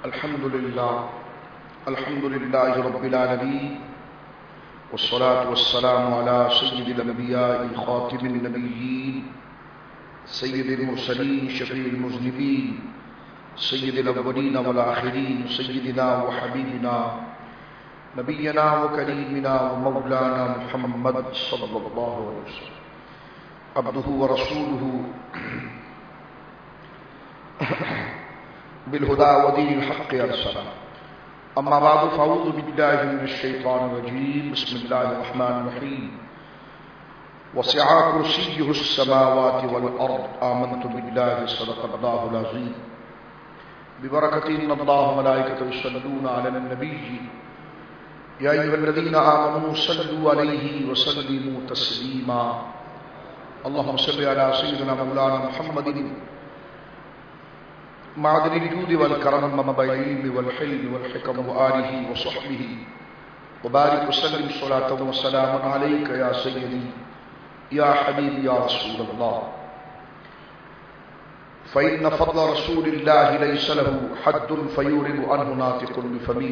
الحمد لله رب العالمين والصلاة والسلام على سيد الأنبياء خاتم النبيين سيد المرسلين شفيع المذنبين سيد الأولين والآخرين سيدنا وحبيبنا نبينا وكريمنا ومولانا محمد صلى الله عليه وسلم عبده ورسوله بالهدى ودين الحق أرسله. أما بعد فأعوذ بالله من الشيطان الرجيم. بسم الله الرحمن الرحيم. وسع كرسيه السماوات والأرض. آمنت بالله صدق الله العظيم. ببركة إن الله وملائكته يصلون على النبي يا أيها الذين آمنوا صلوا عليه وسلموا تسليما. اللهم صل على سيدنا مولانا محمد معدن الجود والكرم منبع العلم والحلم والحكم وآله وصحبه وبارك وسلم صلاة وسلام عليك يا سيدي يا حبيبي يا رسول الله. فإن فضل رسول الله ليس له حد فيورد عنه ناطق بفمه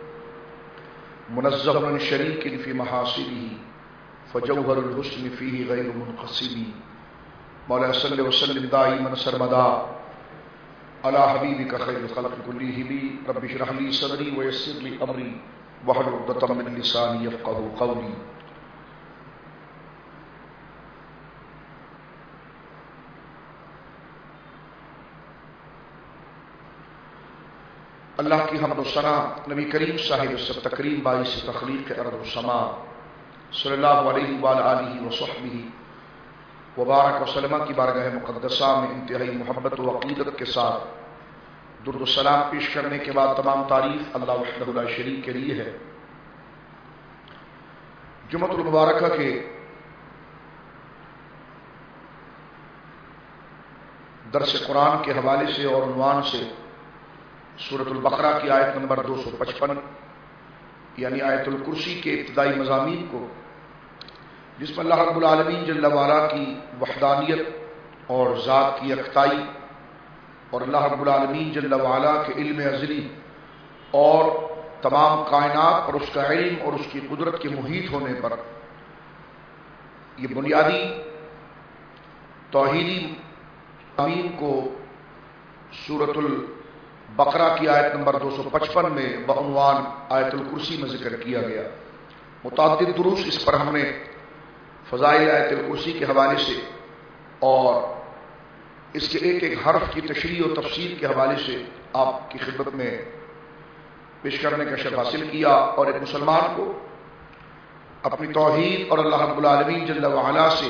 منزه عن شريك في محاسنه فجوهر الحسن فيه غير منقسم. مولاي صل وسلم دائما سرمدا على حبيبك خير الخلق كلهم. رب اشرح لي صدري ويسر لي امري واحلل عقدة من لساني يفقهوا قولي. اللہ کی حمد و ثنا نبی کریم صاحب سب تکریم باعث تخلیق ارض و سما صلی اللہ علیہ وآلہ وصحبہ وبارک وسلم کی بارگاہ مقدسہ میں انتہائی محبت و عقیدت کے ساتھ درود و سلام پیش کرنے کے بعد تمام تعریف اللہ وحدہ لا شریک کے لیے ہے. جمعۃ المبارکہ کے درس قرآن کے حوالے سے اور عنوان سے سورۃ البقرہ کی آیت نمبر 255 یعنی آیت الکرسی کے ابتدائی مضامین کو، جس میں اللہ رب العالمین جل وعلا کی وحدانیت اور ذات کی یکتائی اور اللہ رب العالمین جل وعلا کے علم ازلی اور تمام کائنات اور اس کا علم اور اس کی قدرت کے محیط ہونے پر یہ بنیادی توحیدی مضامین کو سورۃ البقرہ کی آیت نمبر 255 میں بعنوان آیت الکرسی میں ذکر کیا گیا. متعدد دروس اس پر ہم نے فضائل آیت الکرسی کے حوالے سے اور اس کے ایک ایک حرف کی تشریح و تفسیر کے حوالے سے آپ کی خدمت میں پیش کرنے کا شرف حاصل کیا. اور ایک مسلمان کو اپنی توحید اور اللہ رب العالمین جل وعلا سے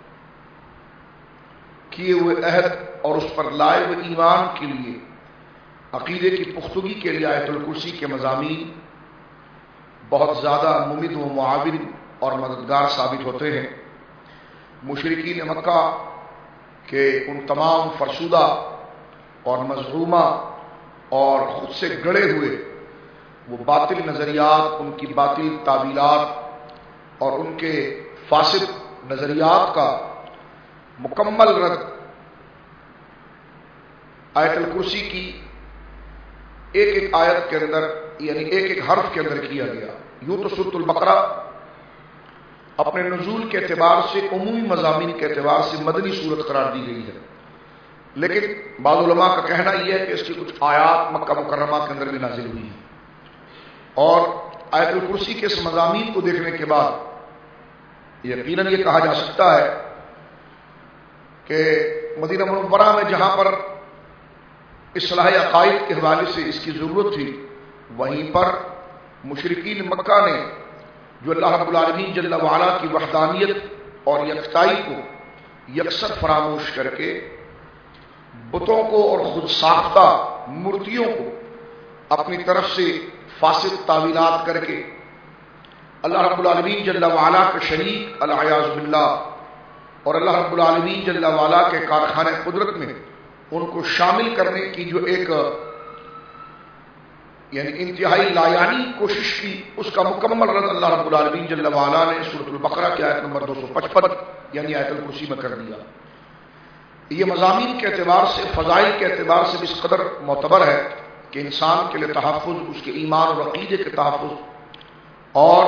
کیے ہوئے عہد اور اس پر لائے ہوئے ایمان کے لیے عقیدے کی پختگی کے لیے آیت الکرسی کے مضامین بہت زیادہ ممد و معاون اور مددگار ثابت ہوتے ہیں. مشرکین مکہ کے ان تمام فرسودہ اور مظلومہ اور خود سے گڑے ہوئے وہ باطل نظریات، ان کی باطل تعویلات اور ان کے فاسد نظریات کا مکمل رد آیت الکرسی کی ایک ایک آیت کے اندر یعنی ایک ایک حرف کے اندر کیا گیا. یوں تو سورۃ البقرہ اپنے نزول کے اعتبار سے عمومی مضامین کے اعتبار سے مدنی صورت قرار دی گئی ہے، لیکن بعض علماء کا کہنا یہ ہے کہ اس کی کچھ آیات مکہ مکرمہ کے اندر بھی نازل ہوئی ہیں. اور آیت الکرسی کے اس مضامین کو دیکھنے کے بعد یقیناً یہ کہا جا سکتا ہے کہ مدینہ منورہ میں جہاں پر اصلاح عقائد کے حوالے سے اس کی ضرورت تھی، وہیں پر مشرکین مکہ نے جو اللہ رب العالمین جل وعلا کی وحدانیت اور یکتائی کو یکسر فراموش کر کے بتوں کو اور خود ساختہ مورتیوں کو اپنی طرف سے فاسد تعویلات کر کے اللہ رب العالمین جل وعلا کے شریک العیاذ باللہ اور اللہ رب العالمین جل وعلا کے کارخانہ قدرت میں ان کو شامل کرنے کی جو ایک یعنی انتہائی لایانی کوشش کی، اس کا مکمل رد اللہ رب العالمین جل وعلا نے سورۃ البقرہ کی آیت نمبر 255 یعنی آیت الکرسی میں کر دیا. یہ مضامین کے اعتبار سے، فضائل کے اعتبار سے بھی اس قدر معتبر ہے کہ انسان کے لیے تحفظ، اس کے ایمان اور عقیدے کے تحفظ، اور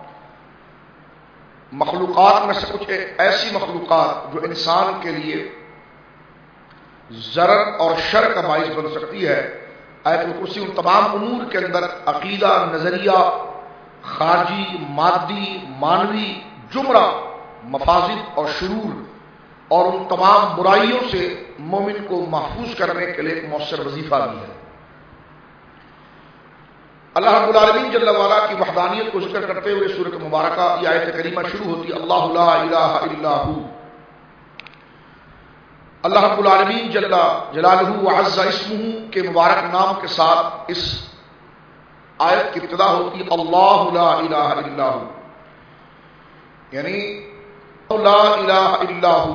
مخلوقات میں سے کچھ ایسی مخلوقات جو انسان کے لیے ضرر اور شر کا باعث بن سکتی ہے، آیت الکرسی ان تمام امور کے اندر عقیدہ، نظریہ، خارجی، مادی، مانوی جمرہ مفاسد اور شرور اور ان تمام برائیوں سے مومن کو محفوظ کرنے کے لیے ایک مؤثر وظیفہ بھی ہے۔ اللہ رب العالمین جل وعلا کی وحدانیت کو ذکر کرتے ہوئے سورۃ مبارکہ یہ آیت کریمہ شروع ہوتی ہے، اللہ لا الہ الا ہو۔ اللہ رب العالمین جل جلالہ وعز اسمہ کے مبارک نام کے ساتھ اس آیت کی ابتدا ہوتی ہے، اللہ لا الہ الا ہو، یعنی لا الہ الا ہو،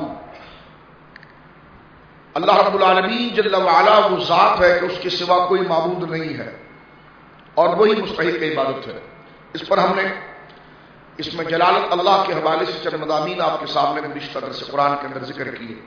اللہ رب العالمین جل وعلا وہ ذات ہے کہ اس کے سوا کوئی معبود نہیں ہے اور وہی مستحق عبادت ہے۔ اس پر ہم نے اس میں جلالت اللہ کے حوالے سے چند مضامین آپ کے سامنے گزشتہ درس قرآن کے اندر ذکر کیے،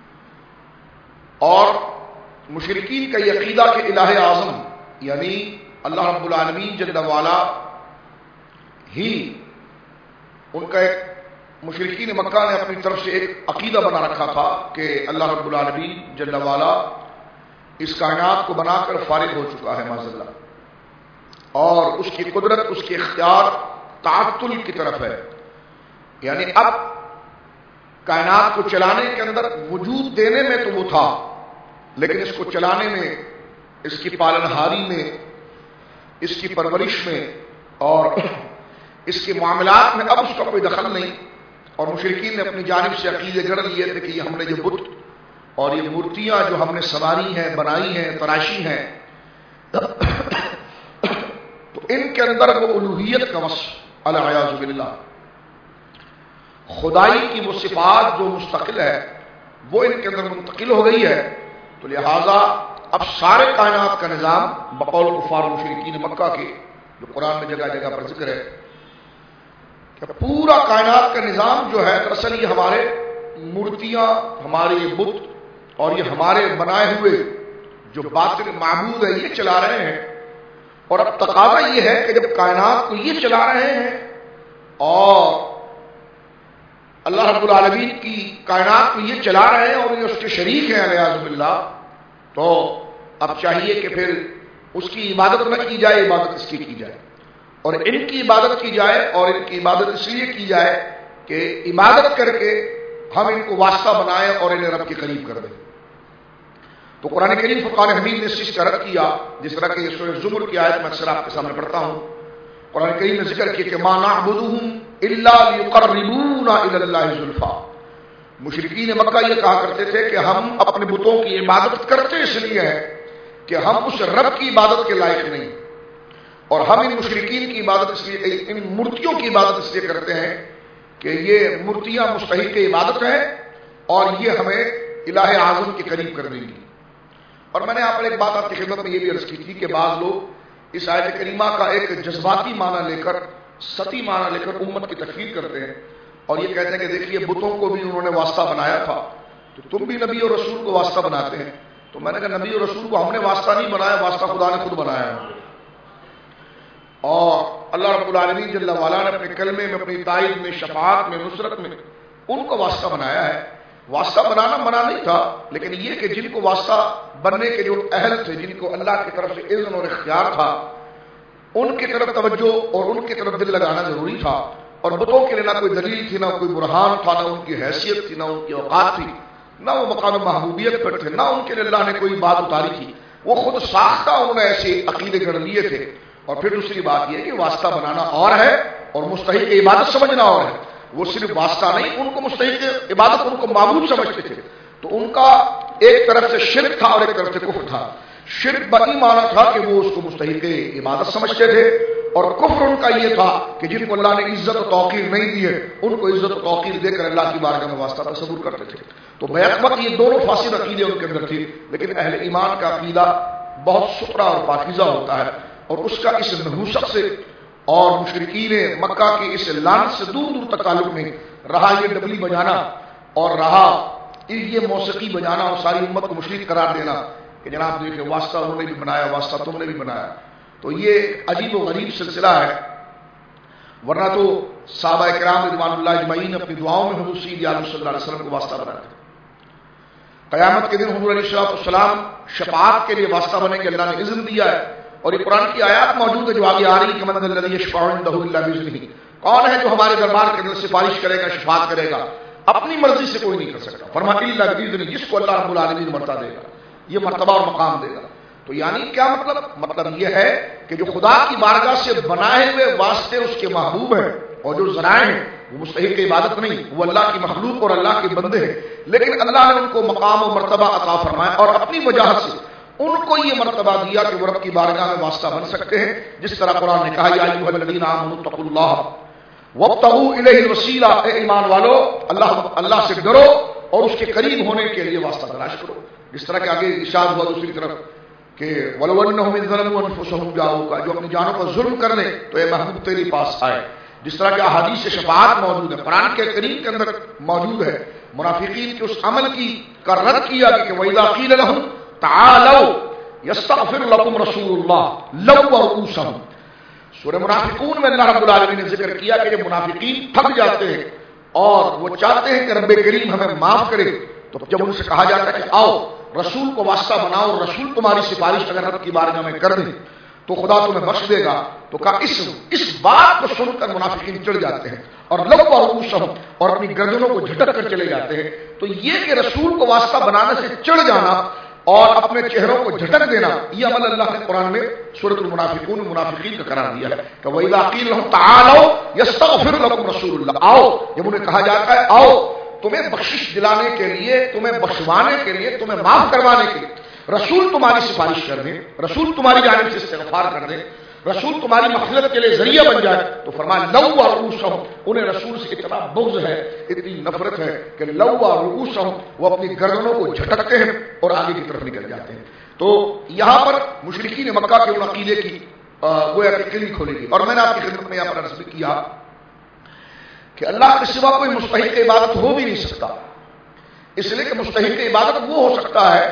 اور مشرکین کا یہ عقیدہ کہ الہ اعظم یعنی اللہ رب العالمین جل وعلا ہی، ان کا ایک مشرکین مکہ نے اپنی طرف سے ایک عقیدہ بنا رکھا تھا کہ اللہ رب العالمین جل وعلا اس کائنات کو بنا کر فارغ ہو چکا ہے معاذ اللہ، اور اس کی قدرت، اس کے اختیار تعطل کی طرف ہے، یعنی اب کائنات کو چلانے کے اندر وجود دینے میں تو وہ تھا، لیکن اس کو چلانے میں، اس کی پالنہاری میں، اس کی پرورش میں اور اس کے معاملات میں اب اس کا کوئی دخل نہیں۔ اور مشرکین نے اپنی جانب سے عقیدے گڑھ لیے تھے کہ یہ ہم نے جو بت اور یہ مورتیاں جو ہم نے سواری ہیں، بنائی ہیں، تراشی ہیں، تو ان کے اندر وہ الوہیت کا وصف العیاذ باللہ، خدائی کی وہ صفات جو مستقل ہے وہ ان کے اندر منتقل ہو گئی ہے، تو لہذا اب سارے کائنات کا نظام بقول کفار و مشرکین مکہ کے جو قرآن میں جگہ جگہ پر ذکر ہے کہ پورا کائنات کا نظام جو ہے دراصل یہ ہمارے مورتیاں، ہمارے یہ بت اور یہ ہمارے بنائے ہوئے جو باطل معبود ہے یہ چلا رہے ہیں، اور اب تقاضا یہ ہے کہ جب کائنات کو یہ چلا رہے ہیں اور اللہ رب العالمین کی کائنات کو یہ چلا رہے ہیں اور یہ اس کے شریک ہیں والعیاذ باللہ، تو اب چاہیے کہ پھر اس کی عبادت نہ کی جائے، عبادت اس کی جائے، اور ان کی عبادت کی جائے، اور ان کی عبادت اس لیے کی جائے کہ عبادت کر کے ہم ان کو واسطہ بنائیں اور انہیں رب کے قریب کر دیں۔ تو قرآن کریم فرقان حمید نے اس چیز کا رد کیا، جس طرح کہ یہ سورہ زمر کی آیت میں اکثر آپ کے سامنے پڑھتا ہوں، قرآن کریم نے ذکر کیا کہ ما نعبدهم الا ليقربونا الى الله زلفى۔ مشرکین مکہ یہ کہا کرتے تھے کہ ہم اپنے بتوں کی عبادت کرتے اس لیے ہیں کہ ہم اس رب کی عبادت کے لائق نہیں، اور ہم ان مشرکین کی عبادت اس لیے، ان مورتیوں کی عبادت اس لیے کرتے ہیں کہ یہ مورتیاں مستحق عبادت ہیں اور یہ ہمیں الہ اعظم کے قریب کر دیں گی۔ اور میں نے آپ ایک بات آپ کی خدمت میں یہ بھی عرض کی تھی کہ بعض لوگ اس آیت کریمہ کا ایک جذباتی معنی لے کر، سطحی معنی لے کر امت کی تکفیر کرتے ہیں اور یہ کہتے ہیں کہ دیکھیے بتوں کو بھی انہوں نے واسطہ بنایا تھا تو تم بھی نبی اور رسول کو واسطہ بناتے ہیں۔ تو میں نے کہا نبی اور رسول کو ہم نے واسطہ نہیں بنایا، واسطہ خدا نے خود بنایا ہے، اور اللہ رب العالمین جل وعلا نے اپنے کلمے میں، اپنی تائید میں، شفاعت میں، نصرت میں ان کو واسطہ بنایا ہے۔ واسطہ بنانا منع نہیں تھا، لیکن یہ کہ جن کو واسطہ بننے کے جو اہل تھے، جن کو اللہ کی طرف سے اذن اور اختیار تھا، ان کی طرف توجہ اور ان کی طرف دل لگانا ضروری تھا، اور بتوں کے لیے نہ کوئی دلیل تھی، نہ کوئی برہان تھا، نہ ان کی حیثیت تھی، نہ ان کی اوقات تھی، نہ وہ مقام محبوبیت پر تھے، نہ ان کے لیے اللہ نے کوئی بات اتاری تھی، وہ خود ساختہ انہوں نے ایسے عقیدے گڑھ لیے تھے۔ اور پھر دوسری بات یہ کہ واسطہ بنانا اور ہے اور مستحق عبادت سمجھنا اور ہے، وہ صرف واسطہ نہیں، ان کو مستحق عبادت، ان کو معبود سمجھتے تھے، تو ان کا ایک طرف سے شرک تھا اور ایک طرف سے کفر تھا۔ شرک بئی معنی تھا کہ وہ اس کو مستحق عبادت سمجھتے تھے، اور کفر ان کا یہ تھا کہ جن کو اللہ نے عزت و توقیر نہیں دی ہے ان کو عزت و توقیر دے کر اللہ کی بارگاہ میں واسطہ تصور کرتے تھے۔ تو بیک وقت یہ دونوں فاسد عقیدے ان کے اندر تھے، لیکن اہل ایمان کا عقیدہ بہت ستھرا اور پاکیزہ ہوتا ہے، اور اس کا اس نحوست سے اور مشرکین مکہ کی اس لعنت سے دور دور تک تعلق نہیں رہا۔ یہ ڈبلی بجانا اور رہا یہ موسیقی بجانا اور ساری امت کو مشرک قرار دینا، کہ جناب دیکھیں واسطہ انہوں نے بھی بنایا، واسطہ تم نے بھی بنایا. تو یہ عجیب و غریب سلسلہ ہے. ورنہ تو صحابہ کرام رضوان اللہ اجمعین اپنی دعاؤں میں حضور سید عالم صلی اللہ علیہ وسلم کو واسطہ بناتے ہیں. قیامت کے دن حضور علیہ السلام شفاعت کے لیے واسطہ بنے کے اللہ نے اذن دیا ہے. اور یہ قرآن کی آیات موجود ہے جو آگے آ رہی ہے کہ من الذی یشفع عنده الا باذنہ، کون ہے جو ہمارے دربار کے اندر سفارش کرے گا، شفاعت کرے گا، اپنی مرضی سے کوئی نہیں کر سکتا. فرمایا الا باذنہ، جس کو اللہ رب العالمین مرتبہ دے گا، یہ مرتبہ اور مقام دے گا. تو یعنی کیا مطلب یہ ہے کہ جو خدا کی بارگاہ سے بنائے ہوئے واسطے اس کے محبوب ہیں، اور جو ذرائع ہیں وہ مستحق عبادت نہیں، وہ اللہ کی مخلوق اور اللہ کے بندے ہیں. لیکن اللہ نے ان کو مقام و مرتبہ عطا فرمایا اور اپنی وجاہت سے ان کو یہ مرتبہ دیا کہ وہ رب کی بارگاہ میں واسطہ بن سکتے ہیں. جس طرح قرآن نے کہا یا ایھا الذین آمنوا اتقوا اللہ وابتغوا الیہ الوسیلہ، اے ایمان والو اللہ سے ڈرو اور اس کے قریب ہونے کے لیے واسطہ تلاش کرو. جس طرح کہ آگے ارشاد ہوا دوسری طرف کہ وَلَوْ أَنَّهُمْ إِذْ ظَلَمُوا أَنفُسَهُمْ جَاءُوكَ، جو اپنی جانوں پر ظلم کر لیں تو اے محبوب تیرے پاس آئے. جس طرح کہ احادیث شفاعت موجود ہے، قرآن کے کریم کے اندر موجود ہے. منافقین کے اس عمل کا رد کیا کہ وَإِذَا قِيلَ لَهُمْ تَعَالَوْا يَسْتَغْفِرْ لَكُمْ رَسُولُ اللَّهِ لَوَّوْا رُءُوسَهُمْ. سورہ منافقون میں اللہ رب العالمین نے ذکر کیا کہ جب منافقین تھک جاتے ہیں اور وہ چاہتے ہیں کہ رب کریم ہمیں معاف کرے، تو جب ان سے کہا جاتا ہے کہ آؤ رسول کو واسطہ بناؤ، رسول تمہاری سفارش اگر رب کی بارگاہ میں کر دیں تو خدا تمہیں بخش دے گا، تو کہا اس بات کو سن کر منافقین چڑھ جاتے ہیں اور لووا رؤوسہم، اور اپنی گردنوں کو جھٹک کر چلے جاتے ہیں. تو یہ کہ رسول کو واسطہ بنانے سے چڑھ جانا اور اپنے چہروں کو جھٹک دینا، یہ عمل اللہ نے قرآن میں سورۃ المنافقون منافقین کا قرار دیا ہے کہ وَإِذَا قِيلَ لَهُمْ تَعَالَوْا يَسْتَغْفِرْ لَكُمْ رَسُولُ اللَّهِ، آؤ، جب انہیں کہا جاتا ہے آؤ تمہیں بخشش دلانے کے لیے، تمہیں بخشوانے کے لیے، تمہیں معاف کروانے کے لیے رسول تمہاری سفارش کر دیں، رسول تمہاری جانب سے استغفار کر دیں، رسول تمہاری مغفرت کے لیے ذریعہ بن جائے، تو فرمایا لووا رؤوسہم، انہیں رسول سے اتنا بغض ہے، اتنی نفرت ہے کہ لووا رؤوسہم، وہ اپنی گردنوں کو جھٹکتے ہیں اور آگے کی طرف نکل جاتے ہیں. تو یہاں پر مشرکین مکہ کے ان عقیدے کی گویا کہ کلی کھولے گی. اور میں نے آپ کی خدمت میں یہاں پر عرض بھی کیا کہ اللہ کے سوا کوئی مستحق عبادت ہو بھی نہیں سکتا، اس لیے کہ مستحق عبادت وہ ہو سکتا ہے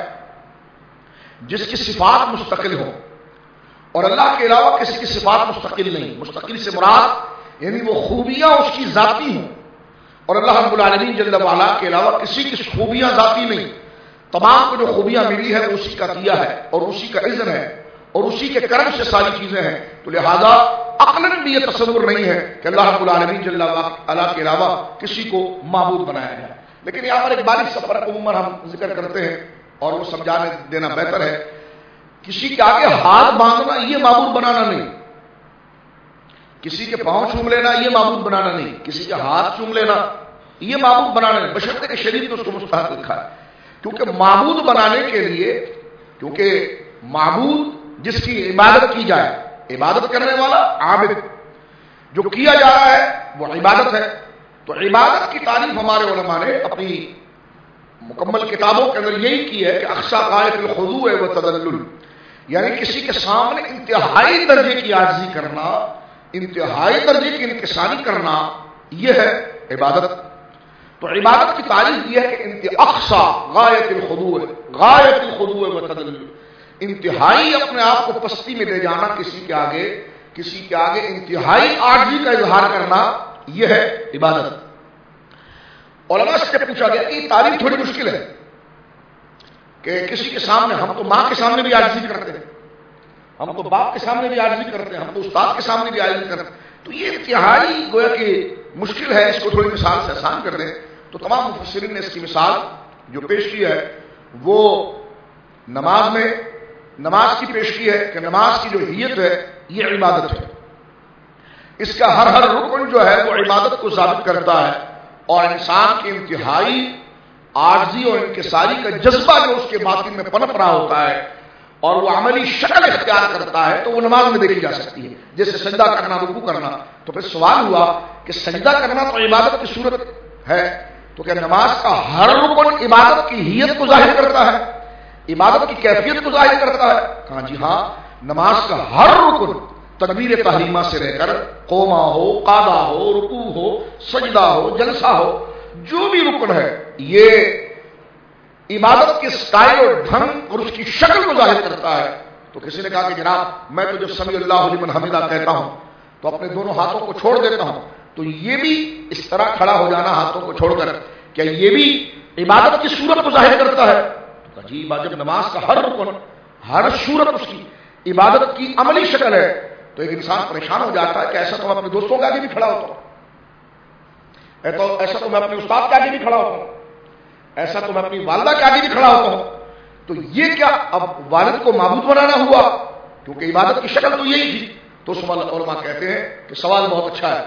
جس کی صفات مستقل ہو، اور اللہ کے علاوہ کسی کی صفات مستقل نہیں. مستقل سے مراد یعنی وہ خوبیاں اس کی ذاتی ہوں، اور اللہ رب العالمین جل وعلا کے علاوہ کسی کی خوبیاں ذاتی نہیں. تمام کو جو خوبیاں ملی ہے وہ اسی کا دیا ہے اور اسی کا اذن ہے اور اسی کے کرم سے ساری چیزیں ہیں. تو لہذا عقلاً بھی یہ تصور نہیں ہے کہ اللہ رب العالمین جل وعلا کے علاوہ کسی کو معبود بنایا جائے. لیکن یہاں پر ایک بارش سفر عموماً ہم ذکر کرتے ہیں اور وہ سمجھانے دینا بہتر ہے. کسی کے آگے ہاتھ باندھنا یہ معبود بنانا نہیں، کسی کے پاؤں چوم لینا یہ معبود بنانا نہیں، کسی کے ہاتھ چوم لینا یہ معبود بنانا نہیں، بشرطے کہ شریعت نے اس کو مستحق لکھا ہے. کیونکہ معبود بنانے کے لیے، کیونکہ معبود جس کی عبادت کی جائے، عبادت کرنے والا عابد، جو کیا جا رہا ہے وہ عبادت ہے. تو عبادت کی تعریف ہمارے علماء نے اپنی مکمل کتابوں کے اندر یہی کی ہے کہ اقصی غایت الخضوع والتذلل، یعنی کسی کے سامنے انتہائی درجے کی عاجزی کرنا، انتہائی درجے کی انکساری کرنا، یہ ہے عبادت. تو عبادت کی تعریف یہ ہے کہ اقصی غایت الخضوع والتذلل، انتہائی اپنے آپ کو پستی میں لے جانا، کسی کے آگے انتہائی عاجزی کا اظہار کرنا، یہ ہے عبادت. علماء سے پوچھا گیا کہ یہ تعریف تھوڑی مشکل ہے کہ کسی کے سامنے، ہم تو ماں کے سامنے بھی عاجزی کرتے ہیں، ہم تو باپ کے سامنے بھی عاجزی کرتے ہیں، ہم تو استاد کے سامنے بھی عاجزی کرتے ہیں، تو یہ انتہائی گویا کہ مشکل ہے. اس کو تھوڑی مثال سے آسان کر دیں تو تمام مفسرین نے اس کی مثال جو پیش کی ہے وہ نماز کی پیش کی ہے کہ نماز کی جو حیت ہے یہ عبادت ہے. اس کا ہر رکن جو ہے وہ عبادت کو ثابت کرتا ہے، اور انسان کی انتہائی عاجزی اور انکساری کا جذبہ جو اس کے باطن میں پنپ رہا ہوتا ہے اور وہ عملی شکل اختیار کرتا ہے تو وہ نماز میں دیکھی جا سکتی ہے. جیسے سجدہ کرنا، رکوع کرنا. تو پھر سوال ہوا کہ سجدہ کرنا تو عبادت کی صورت ہے، تو کیا نماز کا ہر رکن عبادت کی حیت کو ظاہر کرتا ہے، عبادت کی کیفیت کو ظاہر کرتا ہے؟ کہا جی ہاں، نماز کا ہر رکن تکبیر تحریمہ سے رہ کر قوما ہو، قعدہ ہو، رکوع ہو، سجدہ ہو، جلسہ ہو، جو بھی رکن ہے یہ عبادت کے سٹائل اور ڈھنگ اور اس کی شکل کو ظاہر کرتا ہے. تو کسی نے کہا کہ جناب میں تو جب سمیع اللہ لمن حمدہ کہتا ہوں تو اپنے دونوں ہاتھوں کو چھوڑ دیتا ہوں, تو یہ بھی اس طرح کھڑا ہو جانا ہاتھوں کو چھوڑ کر کیا یہ بھی عبادت کی صورت کو ظاہر کرتا ہے؟ عجیب بات, جب نماز کا ہر رکن ہر صورت اس کی عبادت کی عملی شکل ہے تو ایک انسان پریشان ہو جاتا ہے کہ ایسا تو میں اپنے دوستوں کے آگے بھی کھڑا ہوتا ہوں, ایسا تو میں اپنے استاد کے آگے بھی کھڑا ہوتا ہوں, ایسا تو میں اپنی والدہ کے آگے بھی کھڑا ہوتا ہوں. تو یہ کیا اب والد کو معبود بنانا ہوا؟ کیونکہ عبادت کی شکل تو یہی تھی. تو علماء کہتے ہیں کہ سوال بہت اچھا ہے,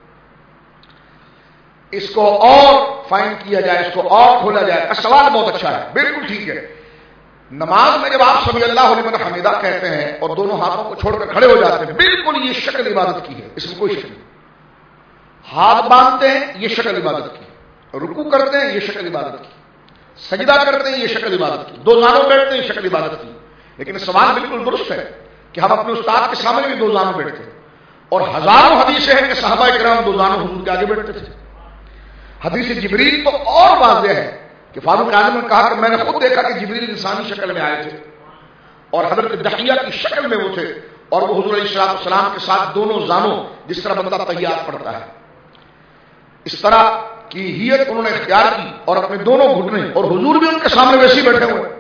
اس کو اور فائن کیا جائے, اس کو اور کھولا جائے. سوال بہت اچھا ہے, بالکل ٹھیک ہے. نماز میں جب آپ سمیع اللہ لمن حمدہ کہتے ہیں اور دونوں ہاتھوں کو چھوڑ کر کھڑے ہو جاتے ہیں, بالکل یہ شکل عبادت کی ہے, اس میں کوئی شک نہیں. ہاتھ باندھتے ہیں یہ شکل عبادت کی, رکوع کرتے ہیں یہ شکل عبادت کی, سجدہ کرتے ہیں یہ شکل عبادت کی, دو زانوں بیٹھتے ہیں یہ شکل عبادت کی. لیکن سوال بالکل درست ہے کہ ہم اپنے استاد کے سامنے بھی دو زانوں بیٹھتے ہیں, اور ہزاروں حدیثیں ہیں کہ صحابہ کرام دو زانوں حضور کے آگے بیٹھتے تھے. حدیث جبریل تو اور واضح ہے کہ فاروق اعظم نے کہا کہ میں نے خود دیکھا کہ جبریل انسانی شکل میں آئے تھے اور حضرت دحیہ کی شکل میں وہ تھے, اور وہ حضور علیہ السلام کے ساتھ دونوں زانوں جس طرح بندہ تحیات پڑھتا ہے اس طرح کی ہیت انہوں نے اختیار کی, اور اپنے دونوں گھٹنے, اور حضور بھی ان کے سامنے ویسے ہی بیٹھے ہوئے.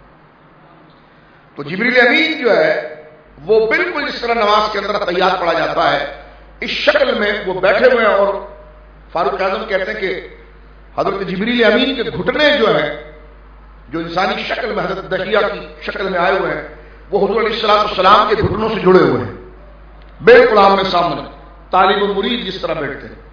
تو جبریل امین جو ہے وہ بالکل جس طرح نماز کے اندر تحیات پڑھا جاتا ہے اس شکل میں وہ بیٹھے ہوئے ہیں. اور فاروق اعظم کہتے ہیں کہ حضرت جبریل امین کے گھٹنے جو ہیں جو انسانی شکل میں حضرت دحیہ کی شکل میں آئے ہوئے ہیں وہ حضور علیہ السلام کے گھٹنوں سے جڑے ہوئے ہیں, بالکل آمنے سامنے, طالب و مرید جس طرح بیٹھتے ہیں.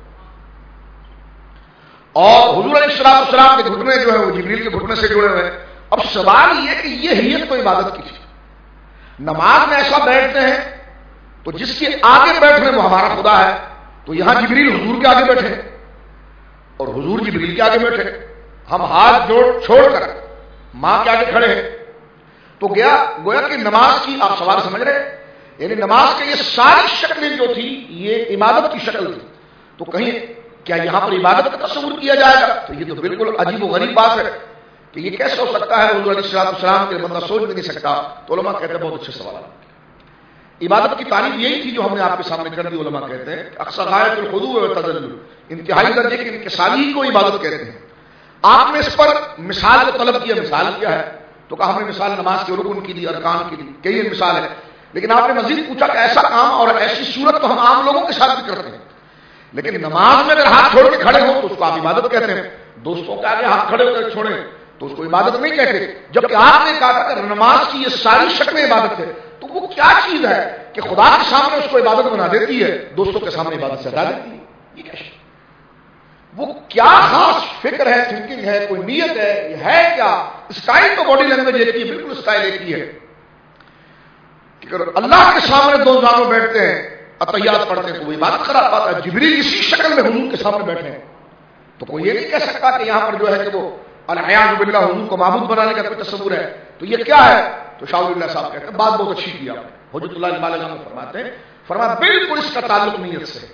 اور حضور علیہ السلام کے گھٹنے جو ہیں وہ جبریل کے گھٹنے سے جڑے ہوئے ہیں. اب سوال یہ کہ یہ ہیت تو عبادت کی تھی. نماز میں ایسا بیٹھتے ہیں تو جس کے آگے بیٹھنے وہ ہمارا خدا ہے, تو یہاں جبریل حضور کے آگے بیٹھے اور حضور جبریل کے آگے بیٹھے, ہم ہاتھ چھوڑ کر ماں کے آگے کھڑے ہیں. تو گویا کہ نماز کی آپ سوال سمجھ رہے ہیں, یعنی نماز کے یہ ساری شکلیں جو تھی یہ عبادت کی شکل تھی. تو کہیں کیا یہاں پر عبادت کا تصور کیا جائے گا؟ تو یہ تو بالکل عجیب و غریب بات ہے کہ یہ کیسے ہو سکتا ہے, حضور علیہ السلام کے بندہ سوچ بھی نہیں سکتا. تو علماء کہتے ہیں بہت اچھے سوال. عبادت کی تعریف یہی تھی جو ہم نے آپ کے سامنے کر دی. علماء کہتے ہیں اقصی غایت الخضوع والتذلل, انتہائی درجے کی انکساری کو عبادت کہتے ہیں. آپ نے اس پر مثال کو طلب کیا, مثال کیا ہے تو کہا ہم نے مثال نماز کے رکن کی دی, ارکان کی دی, کئی مثال ہے. لیکن آپ نے مزید پوچھا کہ ایسا کام اور ایسی صورت تو ہم عام لوگوں کے ساتھ بھی کرتے ہیں, لیکن نماز میں اگر ہاتھ چھوڑ کے کھڑے ہو تو اس کو آپ عبادت کہتے ہیں. دوستوں کے آگے ہاتھ کھڑے ہو کر چھوڑیں تو اس کو عبادت نہیں کہتے. جبکہ آپ نے کہا کہ نماز کی یہ ساری شکلیں عبادت ہے, تو وہ کیا چیز ہے کہ خدا کے سامنے اس کو عبادت بنا دیتی ہے, دوستوں کے سامنے عبادت سے ہٹا دیتی ہے؟ یہ کیا شکل, وہ کیا خاص فکر ہے, تھنکنگ ہے, کوئی نیت ہے, یہ ہے کیا؟ اسٹائل تو باڈی لینگویج ایک ہی ہے, بالکل اسٹائل ایک ہی ہے کہ اگر اللہ کے سامنے دو زانوں بیٹھتے ہیں اتحیات پڑھتے ہیں تو وہ عبادت کرا پاتا ہے. جبریل اسی شکل میں حضور کے سامنے بیٹھے ہیں, تو کوئی یہ نہیں کہہ سکتا کہ یہاں پر جو ہے کہ وہ العیاذ باللہ حضور کو معبود بنانے کا کوئی تصور ہے. تو یہ کیا ہے؟ تو شاہ ولی اللہ صاحب کہتے ہیں بات بہت اچھی کی آپ نے, حجت اللہ علیہ فرماتے ہیں, فرمایا بالکل اس کا تعلق نیت سے.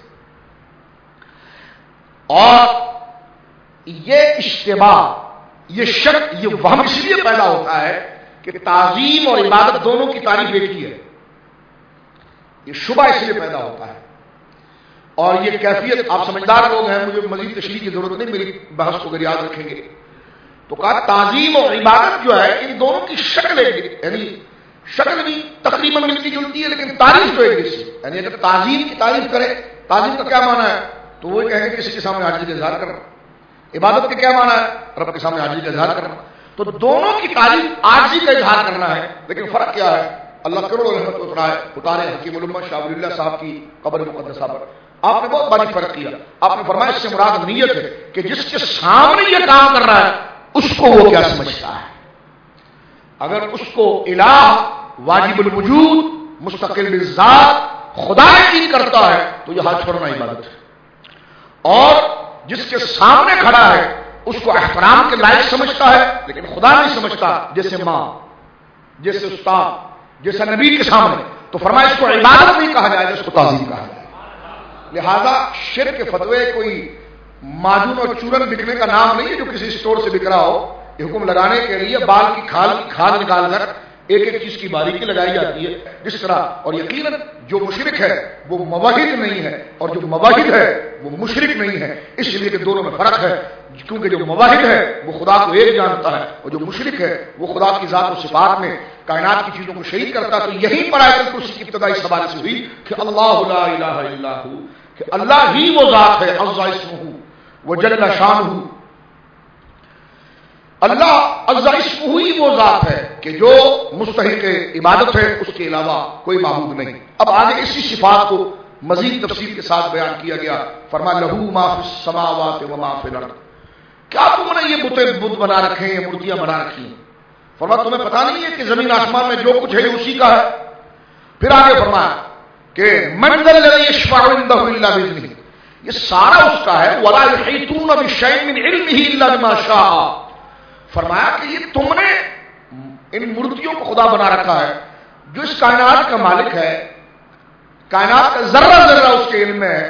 اور یہ اشتباہ, یہ شک, یہ وہم اس لیے پیدا ہوتا ہے کہ تعظیم اور عبادت دونوں کی تعریف ایک ہی ہے. یہ شبہ اس لیے پیدا ہوتا ہے. اور یہ کیفیت, آپ سمجھدار لوگ ہیں, مجھے مزید تشریح کی ضرورت نہیں, میری بحث کو اگر یاد رکھیں گے تو کہا تعظیم اور عبادت جو ہے ان دونوں کی شکل ایک, یعنی شکل بھی تقریباً ملتی جلتی ہے لیکن تعریف تو ایک جیسی. یعنی اگر تعظیم کی تعریف کرے, تعظیم کا کیا معنی ہے؟ تو وہ کہیں گے کسی کے سامنے عاجزی کا اظہار کرنا. عبادت کا کیا معنی ہے؟ رب کے سامنے عاجزی کا اظہار کرنا. تو دونوں کی تعریف عاجزی کا اظہار کرنا ہے, لیکن فرق کیا ہے؟ اللہ کروڑوں رحمت اتارے حکیم الامہ شاہ ولی اللہ صاحب کی قبر مقدسہ پر. آپ نے بہت بڑی فرق کیا. آپ نے فرمایا اس سے مراد نیت ہے کہ جس کے سامنے یہ کام کر رہا ہے اس کو وہ کیا سمجھتا ہے. اگر اس کو الہ واجب الوجود مستقل بالذات خدا یقین کرتا ہے تو یہ ہاتھ چھوڑنا عبادت ہے. اور جس کے سامنے کھڑا ہے اس کو احترام کے لائق سمجھتا ہے لیکن خدا نہیں سمجھتا, جیسے ماں, جیسے استاد, جیسے نبی کے سامنے, تو فرمایا اس کو عبادت نہیں کہا جائے, اس کو تعظیم کہا جائے. لہذا شرک کے فتوے کوئی معجون اور چورن بکنے کا نام نہیں ہے جو کسی اسٹور سے بک رہا ہو یہ حکم لگانے کے لیے بال کی کھال نکال کر ایک ایک چیز کی باریکی لگائی جاتی ہے جس طرح. اور یقیناً جو مشرک ہے وہ موحد نہیں ہے اور جو موحد ہے وہ مشرک نہیں ہے، اس لیے کہ دونوں میں فرق ہے. کیونکہ جو موحد ہے وہ خدا کو ایک جانتا ہے اور جو مشرک ہے وہ خدا کی ذات و صفات میں کائنات کی چیزوں کو شریک کرتا ہے. تو یہی پر آیت الکرسی کی ابتدائی سوال سے ہوئی کہ اللہ لا الہ الا ہو، کہ اللہ ہی وہ ذات ہے، عز اسمہ وجل شانہ. اللہ عز اسمہ ہی وہ ذات ہے کہ جو مستحق عبادت ہے، اس کے علاوہ کوئی معبود نہیں. اب آگے اسی صفات کو مزید تفصیل کے ساتھ بیان کیا گیا. فرمایا لہو ما فی السماوات و ما فی الارض. کیا تم نے یہ بت بنا رکھے ہیں، مورتیاں بنا رکھی ہیں؟ فرمایا تمہیں پتہ نہیں ہے کہ زمین آسمان میں جو کچھ ہے اسی کا ہے. پھر آگے فرمایا کہ من ذا الذی یشفع عنده الا باذنہ، یہ سارا اس کا ہے. ولا یحیطون بشیء من علمہ الا بما شاء. فرمایا کہ یہ تم نے ان مورتیوں کو خدا بنا رکھا ہے جو اس کائنات کا مالک ہے، کائنات کا ذرہ ذرہ اس کے علم میں ہے.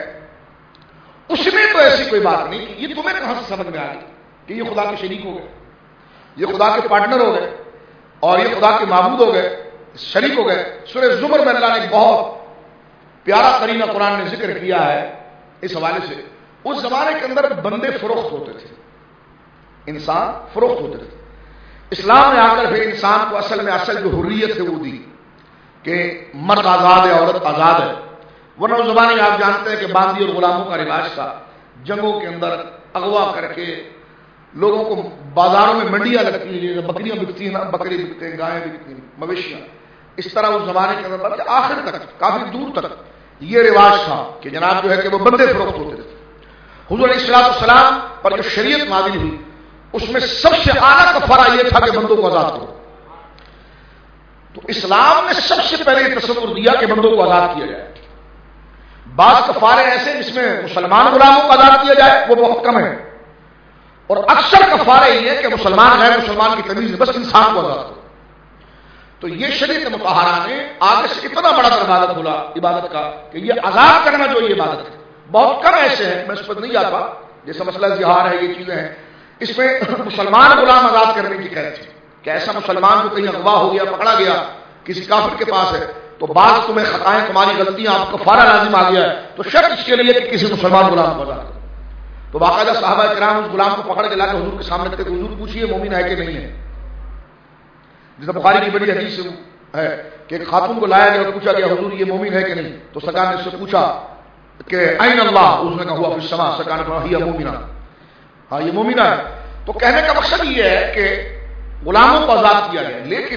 اس میں تو ایسی کوئی بات نہیں. یہ تمہیں کہاں سے سمجھ میں آ گئی کہ یہ خدا کے شریک ہو گئے، یہ خدا کے پارٹنر ہو گئے اور یہ خدا کے معبود ہو گئے، شریک ہو گئے. سورہ زمر میں اللہ نے ایک بہت پیارا قرینہ قرآن نے ذکر کیا ہے اس حوالے سے. اس زمانے کے اندر بندے فروخت ہوتے تھے، انسان فروخت ہوتے تھے. اسلام نے آ کر پھر انسان کو اصل جو حریت ہے وہ دی کہ مرد آزاد ہے، عورت آزاد ہے. ورنہ اس زمانے میں آپ جانتے ہیں کہ باندی اور غلاموں کا رواج تھا. جنگوں کے اندر اغوا کر کے لوگوں کو بازاروں میں منڈیاں لگتی ہیں، بکریاں بکتی ہیں، بکری بکتے ہیں، گائیں بکتی ہیں، مویشیاں. اس طرح اس زمانے کے اندر آخر تک کافی دور تک یہ رواج تھا کہ جناب جو ہے کہ وہ بندے فروخت ہوتے تھے. حضور علیہ السلام پر جو شریعت نازل ہوئی اس میں سب سے اعلیٰ کفارہ یہ تھا کہ بندوں کو آزاد کرو. تو اسلام نے سب سے پہلے یہ تصور دیا کہ بندوں کو آزاد کیا جائے. بعض کفارے ایسے جس میں مسلمان غلاموں کو آزاد کیا جائے وہ بہت کم ہے، اور اکثر کفارے یہ کہ مسلمان غیر مسلمان کی تمیز بس انسان کو آزاد کرو. تو یہ شریعت مطہرہ نے آگے سے اتنا بڑا دروازہ کھولا عبادت کا کہ یہ آزاد کرنا جو یہ عبادت ہے. بہت کم ایسے ہیں، میں اس پر نہیں جاتا، جیسا مسئلہ زہار ہے، یہ چیزیں ہیں. اس میں مسلمان غلام آزاد کرنے کی قید تھی کہ ایسا مسلمان جو کہیں اغوا ہو گیا، پکڑا گیا، کسی کافر کے پاس ہے، تو بعض تمہیں خطائیں، تمہاری غلطیاں، آپ کو کفارہ لازم آ گیا ہے، تو شرط اس کے لیے کہ کسی مسلمان غلام کو آزاد کرو. تو باقاعدہ صحابہ کرام اس غلام کو پکڑ کے لا کے حضور کے سامنے رکھتے کہ حضور پوچھیے مومن ہے کہ نہیں ہے. جیسے بخاری کی بڑی حدیث ہے کہ ایک خاتون کو لایا گیا اور پوچھا گیا حضور یہ مومن ہے کہ نہیں. تو سرکار نے اس سے پوچھا کہ این اللہ، اس نے کہا ہوا فی السماء. سرکار نے کہا ہی مومنہ، ہاں یہ مومنہ ہے. تو کہنے کا مقصد یہ ہے کہ غلاموں کو آزاد کیا گیا، لیکن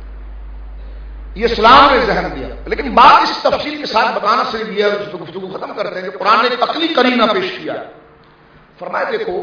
یہ اسلام نے ذہن دیا. لیکن بات اس تفصیل کے ساتھ بتانا صرف یہ ہے، اس گفتگو ختم کرتے ہیں کہ قرآن نے ایک عقلی قرینہ پیش کیا. فرمایا دیکھو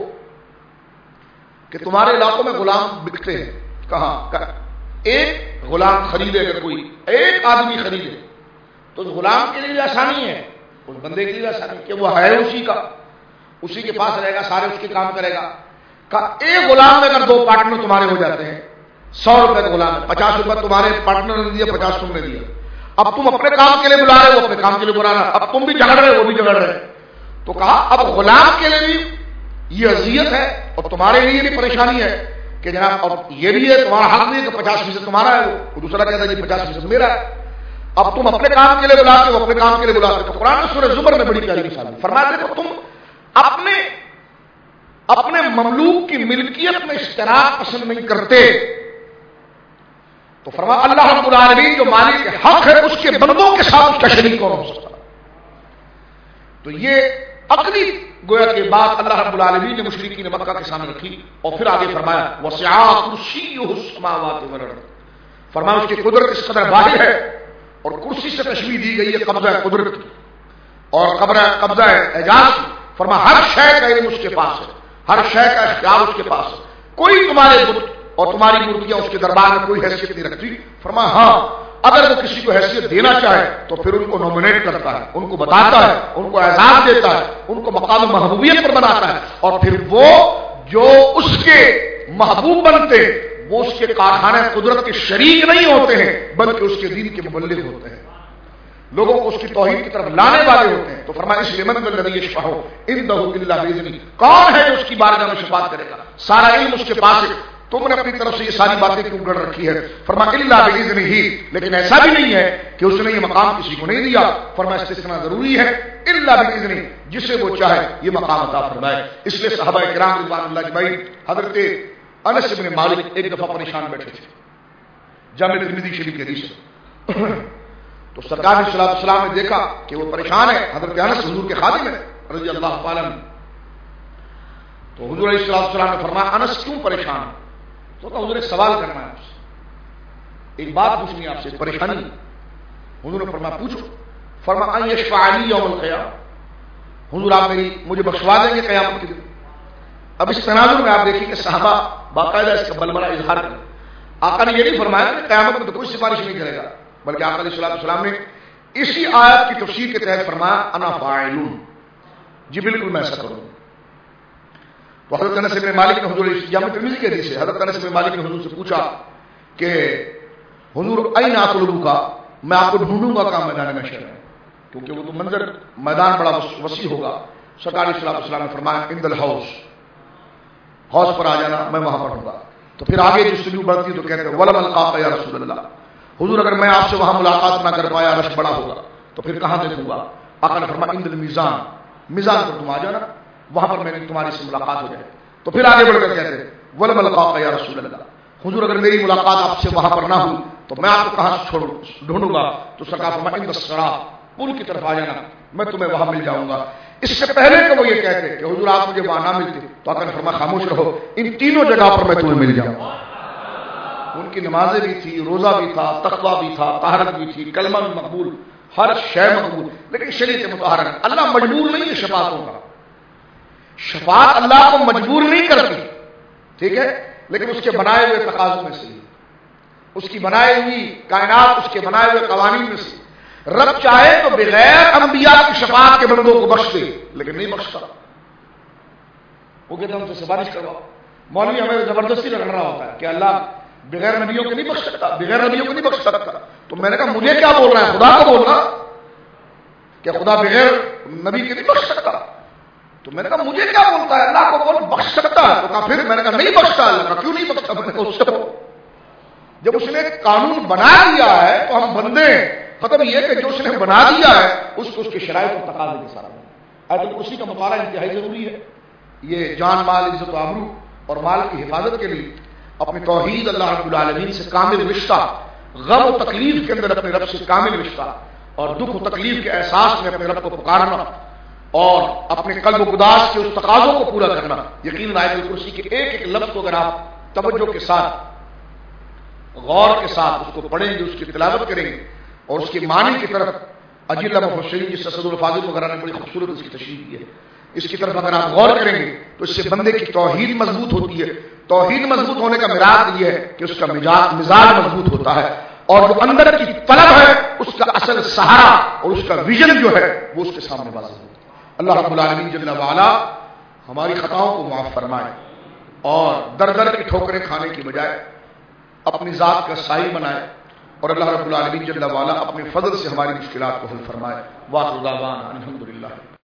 کہ تمہارے علاقوں میں غلام بکتے ہیں. کہاں؟ ایک غلام خریدے، اگر کوئی ایک آدمی خریدے تو اس غلام کے لیے آسانی ہے، اس بندے کے لیے آسانی کہ وہ ہے اسی کے پاس رہے گا، سارے اس کے کام کرے گا. ایک غلام میں اگر دو پارٹنر تمہارے ہو جاتے ہیں، 100 روپے کا غلام ہے، 50 روپے تمہارے پارٹنر نے دیا، 50 تم نے دیا. اب تم اپنے کام کے لیے بلا رہے ہو، اپنے کام کے لیے بلا رہا، اب تم بھی جھگڑ رہے، وہ بھی جھگڑ رہے. تو کہا اب غلام کے لیے بھی یہ اذیت ہے اور تمہارے لیے بھی پریشانی ہے کہ جناب اب یہ بھی ہے تمہارا حق نہیں ہے کہ 50% تمہارا ہے، وہ دوسرا کہتا ہے جی 50% میرا ہے. اب تم اپنے کام کے لیے بلاتے ہو، اپنے کام کے لیے بلاتے ہو. تو قرآن سورہ زمر میں بڑی پیاری مثال ہے. فرماتے ہیں تم اپنے مملوک کی ملکیت میں اشتراک پسند نہیں کرتے، تو فرما اللہ رب العالمین جو مالک حق ہے اس کے بندوں کے ساتھ اس کا شریک کون ہو سکتا. تو یہ عقلی گویا کے بات اللہ رب العالمین نے مشرکین مکہ کے سامنے رکھی. اور پھر آگے فرمایا وسع کرسیہ السماوات والارض. فرمایا اس کی قدرت اس قدر باہر ہے، اور کرسی سے تشبیہ دی گئی ہے قبضہ قدرت اور قبضہ اعجاز. فرمایا ہر شے کا علم اس کے پاس ہے، ہر شے کا اختیار اس کے پاس ہے. کوئی تمہارے بت اور تمہاری مورتیاں اس کے دربار میں کوئی حیثیت نہیں رکھتی. فرمایا ہاں اگر وہ کسی کو حیثیت دینا چاہے تو پھر ان کو نومینیٹ کرتا ہے، ان کو بتاتا ہے، ان کو اعزاز دیتا ہے، ان کو مقام محبوبیت پر بناتا ہے. اور پھر وہ جو اس کے محبوب بنتے وہ اس کے کارخانے قدرت کے شریک نہیں ہوتے ہیں بلکہ اس کے دین کے مبلغ ہوتے ہیں، لوگوں کو اس کی توحید کی طرف لانے والے ہوتے ہیں. تو فرمایا اس لیے من الذی یشفع عنده الا باذنہ، کون ہے جو اس کی بارگاہ میں شفاعت کرے گا؟ سارا علم اس کے پاس ہے. تم نے اپنی طرف سے یہ ساری باتیں کیوں گڑھ رکھی ہے؟ فرمایا الا باذنہ، لیکن ایسا بھی نہیں ہے کہ اس نے یہ مقام کسی کو نہیں دیا، فرمایا استثناء ضروری ہے، الا باذنہ، جسے وہ چاہے یہ مقام عطا فرمائے۔ اس لیے صحابہ کرام رضوان اللہ اجمعین، حضرت انس بن مالک ایک دفعہ پریشان بیٹھے تھے، جامع ترمذی شریف کی حدیث ہے، تو سرکار صلی اللہ علیہ وسلم نے دیکھا کہ وہ پریشان ہے، حضرت انس حضور کے خادم ہیں رضی اللہ تعالی عنہ، تو حضور علیہ السلام نے فرمایا انس کیوں پریشان ہے؟ تو کہا حضور ایک سوال کرنا ہے آپ سے، ایک بات پوچھنی ہے آپ سے، پریشانی۔ حضور نے فرمایا پوچھو۔ فرمایا ان یشفع لی یوم القیامہ، حضور آپ مجھے بخشوا دیں گے قیامت کے دن؟ اب اس تناظر میں آپ دیکھیں کہ صحابہ باقاعدہ اس کا بلبلہ اظہار کریں۔ آقا نے یہ نہیں فرمایا کہ قیامت میں تو کوئی سفارش نہیں کرے گا، بلکہ آقا علیہ السلام نے اسی آیت کی تفسیر کے تحت فرمایا انا فاعل، جی بالکل میں ایسا کروں۔ تو حضرت انس بن مالک نے حضور جامع ترمذی کے حدیث ہے، حضرت انس بن مالک نے حضور سے پوچھا کہ حضور این اطلبک، میں آپ کو ڈھونڈوں گا کہاں میدان محشر میں، کیونکہ وہ تو منظر میدان بڑا وسیع ہوگا۔ سرکار صلی اللہ علیہ وسلم نے فرمایا عند الحوض، حوض پر آ جانا، میں وہاں پر ہوں گا۔ تو پھر آگے جستجو بڑھتی تو کہتے ہیں ولم القاک یا رسول اللہ، حضور اگر میں آپ سے وہاں ملاقات نہ کر پایا، رش بڑا ہوگا، تو پھر کہاں دیکھوں گا؟ آقا نے فرمایا عند المیزان، میزان پر تم آ جانا، وہاں پر میں تمہاری سے ملاقات ہو جائے۔ تو پھر آگے بڑھ کر کہتے ہیں ولم القاک یا رسول اللہ، حضور اگر میری ملاقات آپ سے وہاں پر نہ ہوئی تو میں آپ کو کہاں ڈھونڈوں گا؟ تو سرکار فرمایا عند الصراط، پل کی طرف آ جانا، میں تمہیں وہاں مل جاؤں گا۔ اس سے پہلے کہ وہ یہ کہتے کہ حضور آپ مجھے وہاں نہ ملتے تو آقا نے فرمایا خاموش رہو، ان تینوں جگہ پر میں تمہیں مل جاؤں گا۔ ان کی نمازیں بھی تھی، روزہ بھی تھا، تقویٰ بھی تھا، طہارت بھی تھی، کلمہ بھی مقبول، ہر شے مقبول، لیکن شریعت مطہرہ ہے۔ اللہ مجبور نہیں ہے شفاعتوں کا، شفاعت اللہ کو مجبور نہیں کرتی، ٹھیک ہے، لیکن اس کے بنائے ہوئے تقاضوں میں سے، اس کی بنائی ہوئی کائنات، اس کے بنائے ہوئے قوانین میں سے رب چاہے تو بغیر انبیاء کی شفاعت کے بندوں کو بخش دے، لیکن نہیں بخشتا۔ وہ کہتے ہیں ہم سے سفارش کرواؤ، مولوی ہمیں زبردستی رگڑ رہا ہوتا ہے کہ اللہ بغیر نبیوں کے نہیں بخش سکتا، بغیر نبیوں کو نہیں بخش سکتا۔ تو میں نے کہا مجھے کیا بول رہا ہے؟ خدا کو بول رہا کہ خدا بغیر نبی کے نہیں بخش سکتا۔ تو میں نے کہا مجھے کیا بولتا ہے؟ اللہ کو بول بخش سکتا ہے۔ تو کہا پھر میں نے کہا نہیں بخشتا اللہ کا، کیوں نہیں بخشتا؟ میں نے کہا اس سے جب اس نے قانون بنا دیا ہے تو ہم بندے ہیں، مطلب یہ کہ جو اس نے بنا دیا ہے اس کو اس کے شرائط اور تقاضے کے ساتھ آیت الکرسی کا مطالعہ انتہائی ضروری ہے۔ یہ جان مال عزت و آبرو اور مال کی حفاظت کے لیے اپنے توحید اللہ رب العالمین سے کامل رشتہ، غم و تکلیف کے اندر اپنے رب سے کامل رشتہ، اور دکھ و تکلیف کے احساس میں اپنے رب کو پکارنا اور اپنے قلب و گداز کے اس تقاضوں کو پورا کرنا۔ یقیناً آیت الکرسی کے ایک ایک لفظ کو اگر آپ توجہ کے ساتھ، غور کے ساتھ اس کو پڑھیں گے، اس کی تلاوت کریں گے اور اس کے معنی کی طرف اجلہ مفسرین جس صدر الفاضل وغیرہ نے بڑی خوبصورت اس کی تشریح کی ہے، اس کی طرف اگر آپ غور کریں گے تو اس سے بندے کی توحید مضبوط ہوتی ہے۔ توحید مضبوط ہونے کا مراد یہ ہے کہ اس کا مزاج مضبوط ہوتا ہے، اور جو اندر کی طلب ہے اس کا اصل سہارا اور اس کا ویژن جو ہے وہ اس کے سامنے واضح ہوتا ہے۔ اللہ رب العالمین جل وعلا ہماری خطاؤں کو معاف فرمائے اور در در کی ٹھوکریں کھانے کی بجائے اپنی ذات کا سائل بنائے، اور اللہ رب العالمین جل وعلا اپنے فضل سے ہماری مشکلات کو حل فرمائے۔ واخر دعوانا الحمدللہ۔